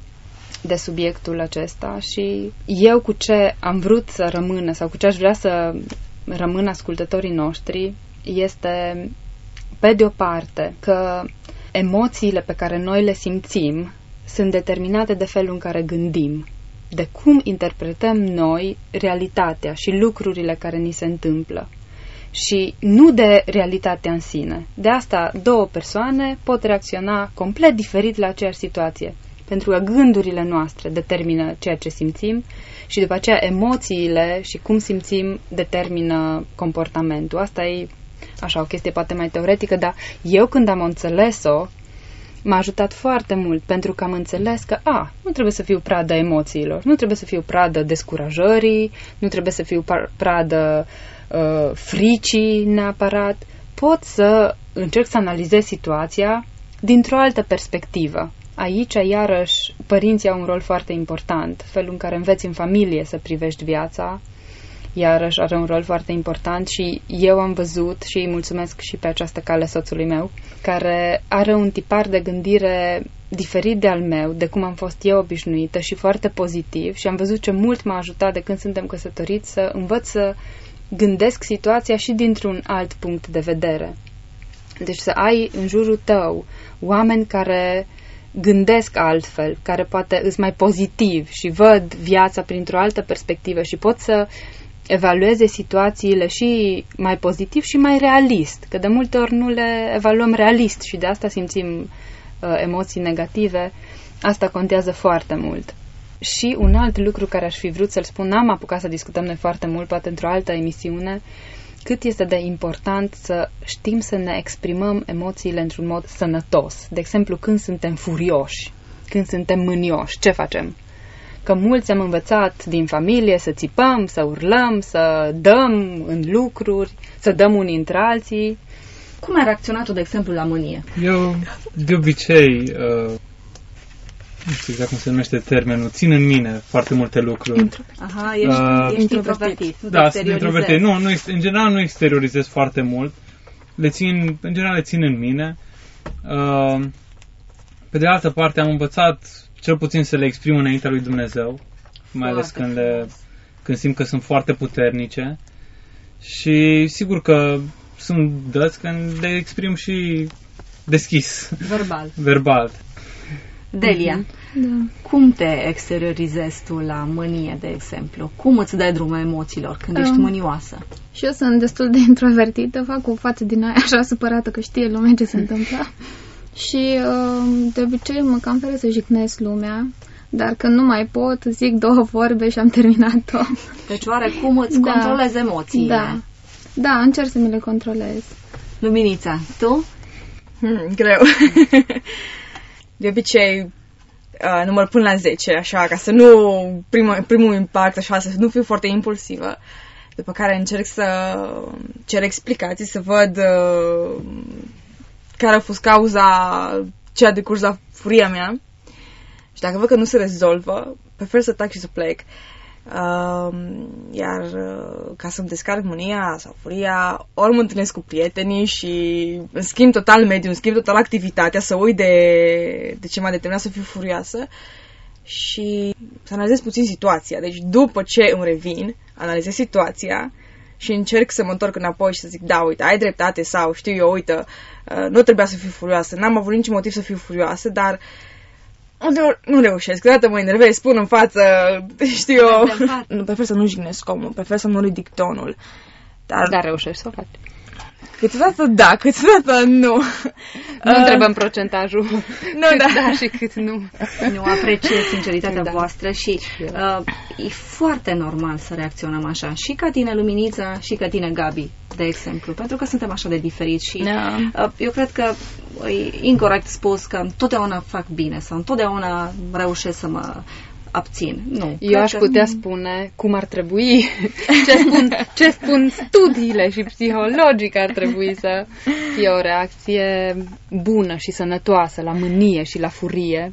de subiectul acesta și eu cu ce am vrut să rămână sau cu ce aș vrea să rămână ascultătorii noștri este, pe de o parte, că emoțiile pe care noi le simțim sunt determinate de felul în care gândim, de cum interpretăm noi realitatea și lucrurile care ni se întâmplă și nu de realitatea în sine. De asta două persoane pot reacționa complet diferit la aceeași situație, pentru că gândurile noastre determină ceea ce simțim și după aceea emoțiile și cum simțim determină comportamentul. Asta e așa o chestie poate mai teoretică, dar eu când am înțeles-o, m-a ajutat foarte mult, pentru că am înțeles că, a, nu trebuie să fiu pradă emoțiilor, nu trebuie să fiu pradă descurajării, nu trebuie să fiu pradă uh, fricii neapărat. Pot să încerc să analizez situația dintr-o altă perspectivă. Aici, iarăși, părinții au un rol foarte important, felul în care înveți în familie să privești viața, iarăși are un rol foarte important și eu am văzut și îi mulțumesc și pe această cale soțului meu, care are un tipar de gândire diferit de al meu, de cum am fost eu obișnuită și foarte pozitiv și am văzut ce mult m-a ajutat de când suntem căsătoriți să învăț să gândesc situația și dintr-un alt punct de vedere. Deci să ai în jurul tău oameni care gândesc altfel, care poate îs mai pozitiv și văd viața printr-o altă perspectivă și pot să evalueze situațiile și mai pozitiv și mai realist, că de multe ori nu le evaluăm realist și de asta simțim uh, emoții negative. Asta contează foarte mult. Și un alt lucru care aș fi vrut să-l spun, n-am apucat să discutăm noi foarte mult, poate într-o altă emisiune, cât este de important să știm să ne exprimăm emoțiile într-un mod sănătos. De exemplu, când suntem furioși, când suntem mânioși, ce facem? Că mulți am învățat din familie să țipăm, să urlăm, să dăm în lucruri, să dăm unii între alții. Cum ai reacționat tu, de exemplu, la mânie? Eu, de obicei, uh, nu știu exact cum se numește termenul, țin în mine foarte multe lucruri. Aha, ești, uh, ești introvertit. Da, sunt introvertit. Nu, nu, în general nu exteriorizez foarte mult. Le țin, în general le țin în mine. Uh, pe de altă parte am învățat cel puțin să le exprim înaintea lui Dumnezeu, mai ales când, le, când simt că sunt foarte puternice. Și sigur că sunt dăți când le exprim și deschis. Verbal. Verbal. Delia, da. Cum te exteriorizezi tu la mânie, de exemplu? Cum îți dai drumul emoțiilor când ești um, mânioasă? Și eu sunt destul de introvertită, fac o față din aia așa supărată că știe lumea ce se întâmplă. Și de obicei mă cam feră să jignesc lumea, dar când nu mai pot, zic două vorbe și am terminat-o. Deci oarecum îți Da. controlezi emoțiile. Da, da, încerc să mi le controlez. Luminița, tu? Hmm, greu. De obicei, uh, număr până la zece, așa, ca să nu, primul, primul impact, așa, să nu fiu foarte impulsivă. După care încerc să cer explicații, să văd uh, care a fost cauza ce a decurs la furia mea. Și dacă văd că nu se rezolvă, prefer să tac și să plec. Uh, iar uh, ca să-mi descarc mânia sau furia, ori mă întâlnesc cu prietenii și îmi schimb total mediul, îmi schimb total activitatea, să uit de, de ce m-a determinat să fiu furioasă și să analizez puțin situația. Deci după ce îmi revin, analizez situația și încerc să mă întorc înapoi și să zic, da, uite, ai dreptate sau știu eu, uite, uh, nu trebuia să fiu furioasă, n-am avut niciun motiv să fiu furioasă, dar nu reușesc, câteodată mă enervez, spun în față, știu eu. Nu, prefer să nu jignesc omul, prefer să nu ridic tonul. Dar, Dar reușești să o faci. Câteodată da, câteodată nu. Nu Uh, întrebăm procentajul. Nu, cât da. da și cât nu. Nu apreciez sinceritatea Da. voastră și uh, e foarte normal să reacționăm așa. Și ca tine, Luminița, și ca tine, Gabi, de exemplu. Pentru că suntem așa de diferiți și Da. uh, eu cred că e incorect spus că întotdeauna fac bine sau întotdeauna reușesc să mă abțin. Nu. Eu cred aș că- putea spune cum ar trebui, ce spun, ce spun studiile și psihologii că ar trebui să fie o reacție bună și sănătoasă la mânie și la furie.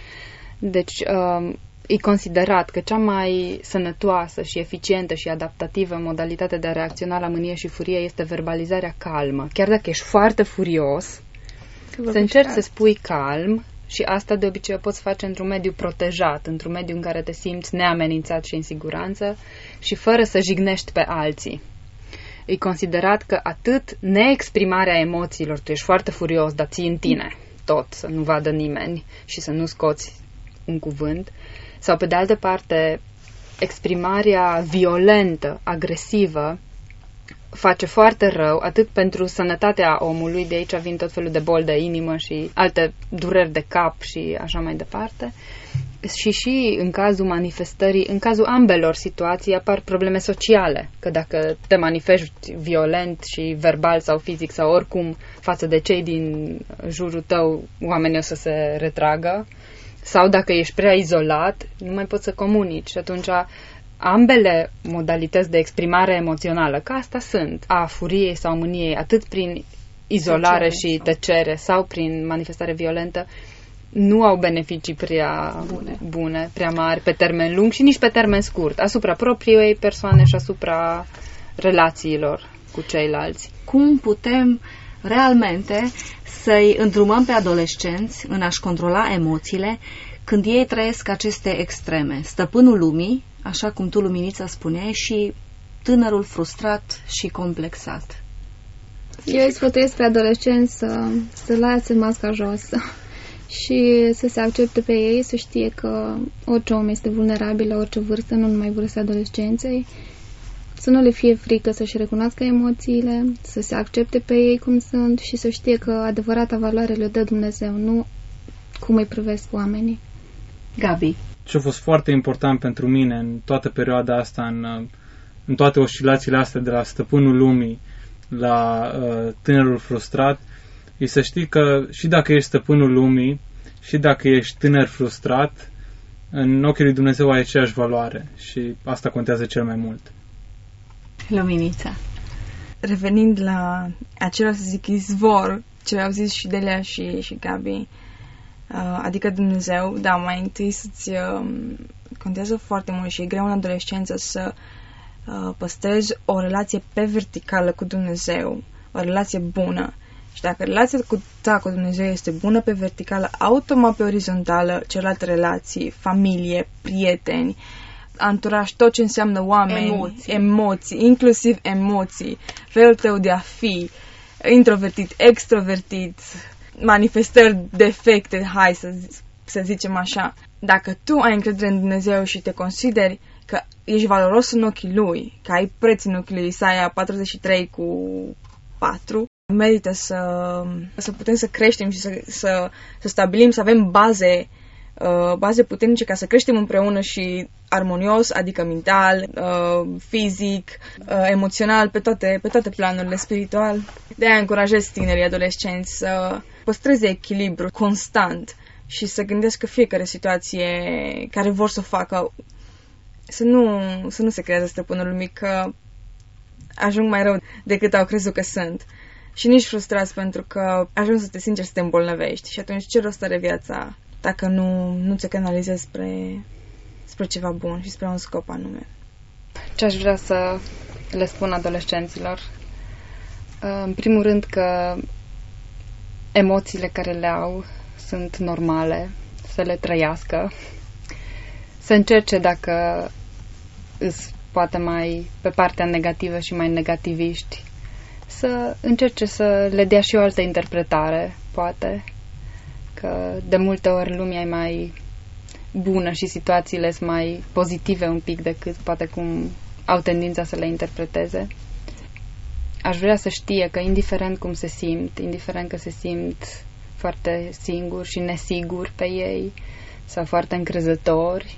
Deci um, e considerat că cea mai sănătoasă și eficientă și adaptativă modalitate de a reacționa la mânie și furie este verbalizarea calmă. Chiar dacă ești foarte furios, să încerci să spui calm. Și asta de obicei o poți face într-un mediu protejat, într-un mediu în care te simți neamenințat și în siguranță și fără să jignești pe alții. E considerat că atât neexprimarea emoțiilor, tu ești foarte furios, dar ții în tine tot, să nu vadă nimeni și să nu scoți un cuvânt, sau pe de altă parte, exprimarea violentă, agresivă, face foarte rău, atât pentru sănătatea omului, de aici vin tot felul de boli de inimă și alte dureri de cap și așa mai departe, și și în cazul manifestării, în cazul ambelor situații apar probleme sociale, că dacă te manifesti violent și verbal sau fizic sau oricum față de cei din jurul tău, oamenii o să se retragă, sau dacă ești prea izolat, nu mai poți să comunici și atunci ambele modalități de exprimare emoțională, că asta sunt, a furiei sau mâniei, atât prin izolare și tăcere sau prin manifestare violentă, nu au beneficii prea bune. bune, prea mari pe termen lung și nici pe termen scurt, asupra propriei persoane și asupra relațiilor cu ceilalți. Cum putem realmente să-i îndrumăm pe adolescenți în a-și controla emoțiile când ei trăiesc aceste extreme, stăpânul lumii, așa cum tu, Luminița, spuneai, și tânărul frustrat și complexat? Eu îi sfătuiesc pe adolescenți să, să lase masca jos și să se accepte pe ei, să știe că orice om este vulnerabil la orice vârstă, nu numai vârsta adolescenței, să nu le fie frică să-și recunoască emoțiile, să se accepte pe ei cum sunt și să știe că adevărata valoare le dă Dumnezeu, nu cum îi privesc oamenii. Gabi. Ce a fost foarte important pentru mine în toată perioada asta, în, în toate oscilațiile astea de la stăpânul lumii la uh, tânărul frustrat, e să știi că și dacă ești stăpânul lumii și dacă ești tânăr frustrat, în ochii lui Dumnezeu ai aceeași valoare și asta contează cel mai mult. Luminița. Revenind la acela, să zic, izvor, ce au zis și Delia și, și Gabi, uh, adică Dumnezeu, da, mai întâi să-ți uh, contează foarte mult și e greu în adolescență să uh, păstrezi o relație pe verticală cu Dumnezeu, o relație bună. Și dacă relația cu ta cu Dumnezeu este bună pe verticală, automat pe orizontală, celelalte relații, familie, prieteni, anturaj, tot ce înseamnă oameni, emoții, emoții inclusiv emoții, felul tău de a fi, introvertit, extrovertit, manifestări, defecte, hai să, să zicem așa. Dacă tu ai încredere în Dumnezeu și te consideri că ești valoros în ochii Lui, că ai preț în ochii Lui, Isaia patruzeci și trei cu patru, merită să, să putem să creștem și să, să, să stabilim, să avem baze uh, baze puternice ca să creștem împreună și armonios, adică mental, uh, fizic, uh, emoțional, pe toate, pe toate planurile, spiritual. De-aia încurajez tinerii adolescenți să păstreze echilibru constant și să gândească fiecare situație care vor să o facă, să nu, să nu se creeze stăpânul lumii, că ajung mai rău decât au crezut că sunt. Și nici frustrați pentru că ajung să te sinceri să te îmbolnăvești. Și atunci ce rost are viața dacă nu, nu te canalizezi spre, spre ceva bun și spre un scop anume? Ce aș vrea să le spun adolescenților? În primul rând că emoțiile care le au sunt normale, să le trăiască, să încerce dacă îs poate mai pe partea negativă și mai negativiști, să încerce să le dea și o altă interpretare, poate, că de multe ori lumea e mai bună și situațiile sunt mai pozitive un pic decât poate cum au tendința să le interpreteze. Aș vrea să știe că indiferent cum se simt, indiferent că se simt foarte singuri și nesiguri pe ei sau foarte încrezători,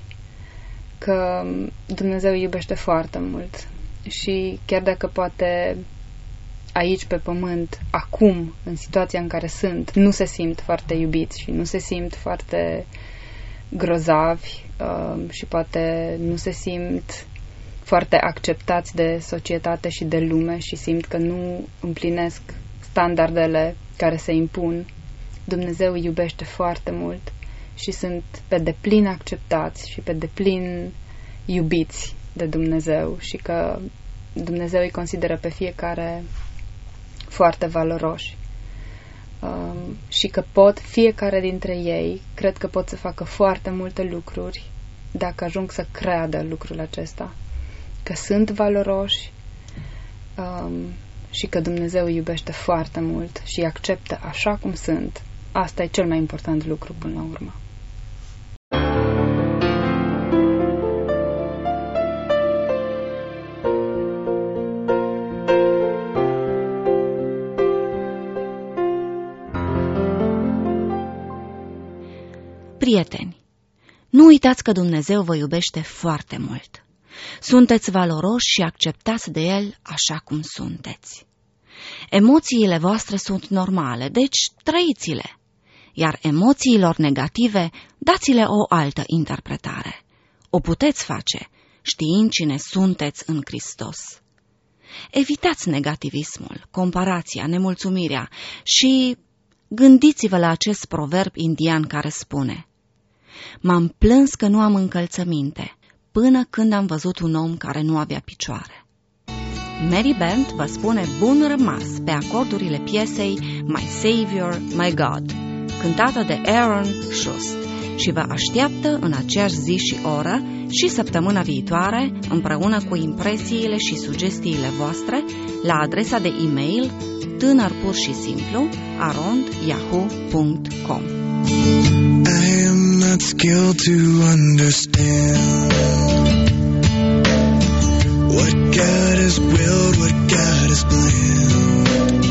că Dumnezeu îi iubește foarte mult și chiar dacă poate aici pe pământ, acum, în situația în care sunt, nu se simt foarte iubiți și nu se simt foarte grozavi uh, și poate nu se simt foarte acceptați de societate și de lume și simt că nu împlinesc standardele care se impun, Dumnezeu îi iubește foarte mult și sunt pe deplin acceptați și pe deplin iubiți de Dumnezeu și că Dumnezeu îi consideră pe fiecare foarte valoroși um, și că pot, fiecare dintre ei, cred că pot să facă foarte multe lucruri dacă ajung să creadă lucrul acesta, că sunt valoroși um, și că Dumnezeu îi iubește foarte mult și îi acceptă așa cum sunt. Asta e cel mai important lucru până la urmă. Prieteni, nu uitați că Dumnezeu vă iubește foarte mult. Sunteți valoroși și acceptați de El așa cum sunteți. Emoțiile voastre sunt normale, deci trăiți-le. Iar emoțiilor negative, dați-le o altă interpretare. O puteți face, știind cine sunteți în Hristos. Evitați negativismul, comparația, nemulțumirea și gândiți-vă la acest proverb indian care spune: m-am plâns că nu am încălțăminte, până când am văzut un om care nu avea picioare. Mary Bent vă spune bun rămas pe acordurile piesei My Savior, My God, cântată de Aaron Shust, și vă așteaptă în aceeași zi și oră și săptămâna viitoare, împreună cu impresiile și sugestiile voastre, la adresa de e-mail tânăr pur și simplu arond yahoo punct com. I am not skilled to understand what God has willed, what God has planned.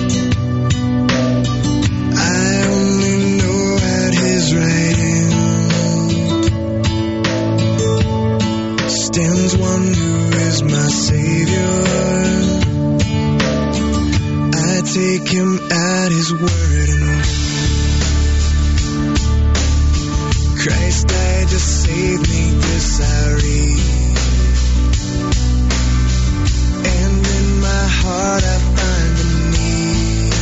I only know at His right hand stands one who is my Savior. I take Him at His word and Christ died to save me, this I read, and in my heart I find the need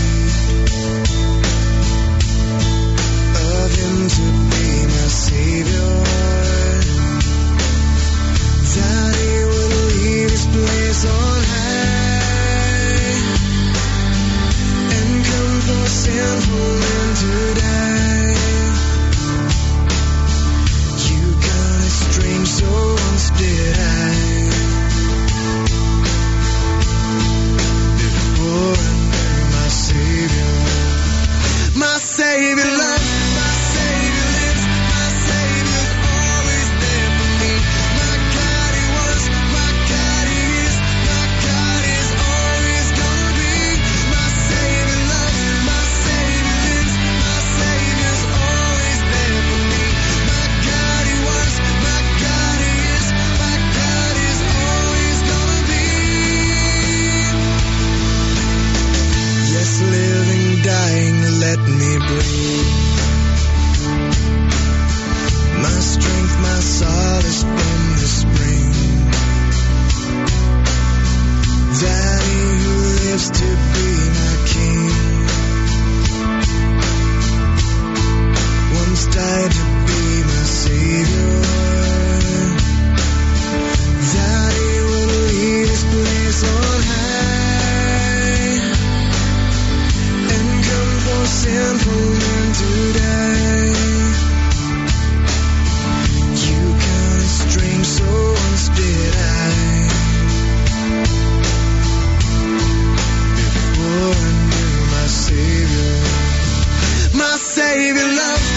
of Him to be my Savior. That He would leave His place on high and come for sinful men to die. Strange, so once did I. If unfolding today. You kind of strange, so did I. Before I knew my Savior, my Savior loved